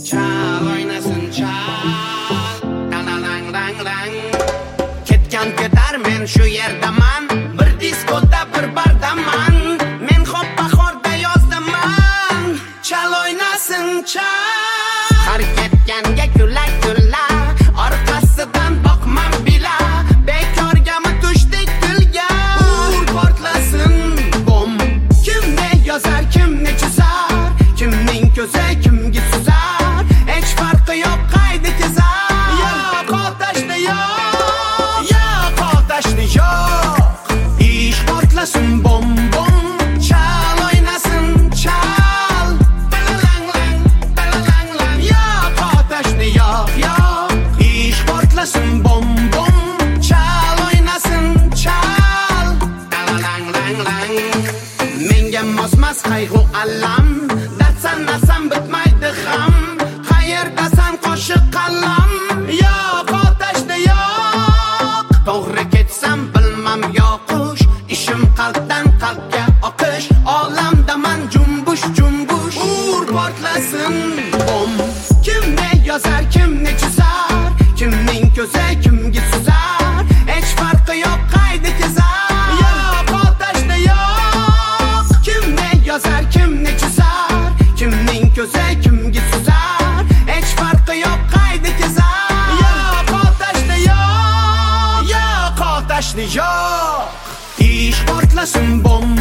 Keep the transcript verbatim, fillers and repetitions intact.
Chal o'ynasin chal, lang lang lang. Ketgan ketar men shu yerdaman, bir diskoda bir bardaman. Men xo'p bahorda yozdaman. Chal o'ynasin chal. Har ketganga kulak kulla, orqasidan boqmam bila. Bekorgami tushdik tilga, ur portlasin bom. Kimni yozar, kimni chizar, kimning ko'zi kimga suzar. Hech farqi yo'q qayda kezar. Yo'q otashni yo'q, yo'q otashni yo'q. Ish portlasin bom bom. Chal o'ynasin chal, lang lang lang lang. Yo'q otashni yo'q yo'q. Ish portlasin bom bom. Chal o'ynasin chal, lang lang lang. Menga mosmas qayg'u alam, darsan narsam bitmaydi ham. Qayerdasan qo'shiq qalam, yo'q otashni yo'q. To'g'ri ketsam bilmam yo'qish, ishim qalbdan qalbga oqish. Olamdaman jumbush jumbush, ur portlasin bom. Kimni yozar, kimni chizar, kimning ko'zi kimga suzar. Hech farqi yo'q qayda kezar. Yo'q otashni yo'q. Kimni yozar, kimni chizar, kimning ko'zi kimga suzar. Hech farqi yo'q qayda kezar. Yo'q otashni yo'q, yo'q otashni yo'q. Ish portlasin bom